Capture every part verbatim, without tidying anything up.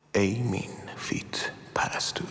ایمین فیت پرستو.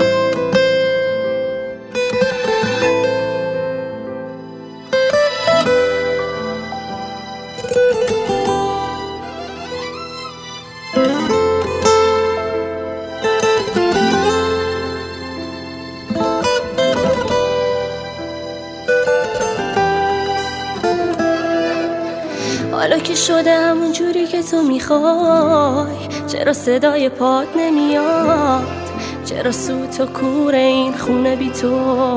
حالا که شده همون جوری که تو میخوای، چرا صدای پات نمیاد؟ چرا سوت و کور این خونه بی تو؟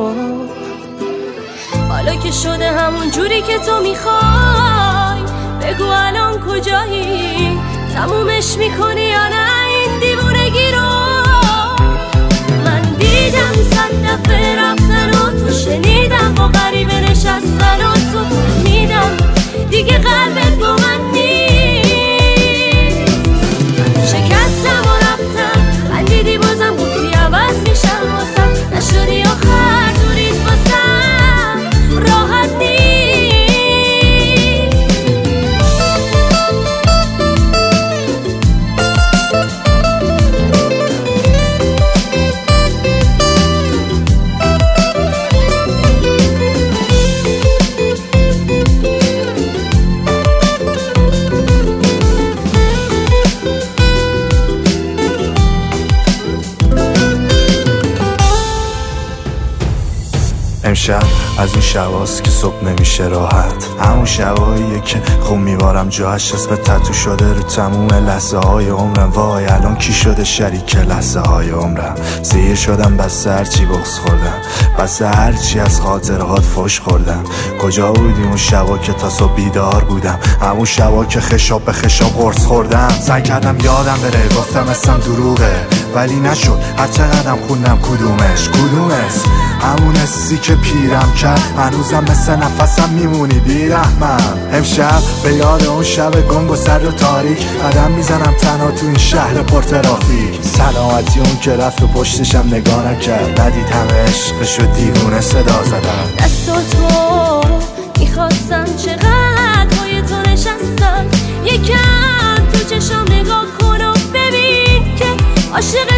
حالا که شده همون جوری که تو میخوای، بگو الان کجایی؟ تمومش میکنی یا نه این دیوونگی رو؟ من دیدم صد دفعه رفتن و تو شنیدم با غریبه نشستن و تو میدم دیگه قلبت با من نیست. شکستم و رفتم، خندیدی بازم گفتی عوض میشم واسم، نشدی آخر دوریت واسم راحت نیست. امشب از اون شباست که صبح نمیشه راحت، همون شباییه که خون میبارم جاش اسم تتو شده رو تموم لحظه های عمرم. وای الان کی شده شریک لحظه های عمرم؟ سیر شدم بس هرچی بغض خوردم، بس هرچی از خاطرهات فش خوردم. کجا بودی اون شبا که تا صبح بیدار بودم؟ همون شبا که خشاب به خشاب قرص خوردم. سعی کردم یادم بره، گفتم اسم دروغه ولی نشد. هر چقدرم خوندم کدومش کدومش همون حسی که پیرم کرد، هنوزم مثل نفسم میمونی بیرحمم. امشب به یاد اون شب گنگ و سرد و تاریک قدم میزنم تنها تو این شهر پرترافیک. سلامتی اون که رفت و پشتشم نگاه نکرد، ندید همه عشقشو دیوونه صدا زدم. دستاتو میخواستم چقدر پای تو نشستم، یکم تو چشم نگاه کن و ببین که عاشق